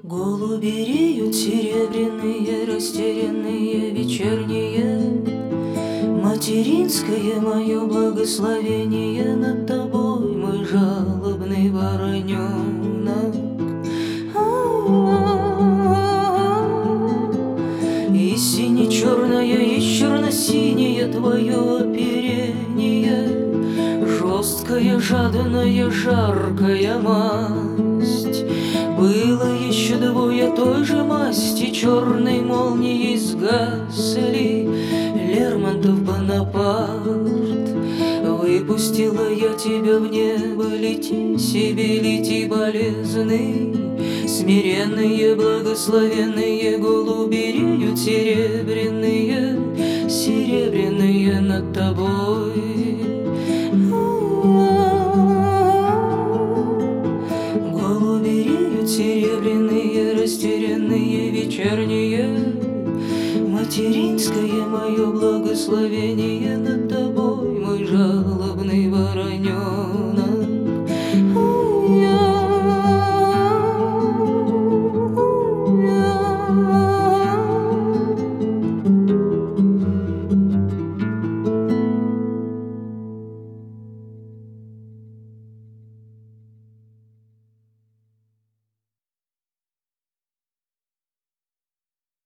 Голуби реют серебряные, растерянные, вечерние. Материнское мое благословение над тобой, мой жалобный вороненок. И сине-черное, и черно-синее твое оперение, жесткая, жадная, жаркая масть. Было еще двое той же масти, черной молнией сгасли Лермонтов, Бонапарт. Выпустила я тебя в небо, лети себе, лети, болезный. Смиренные, благословенные голуби реют серебряные, серебряные над тобой. Голуби реют серебряные, растерянные, вечерние. Материнское мое благословение над тобой, мой жалобный вороненок.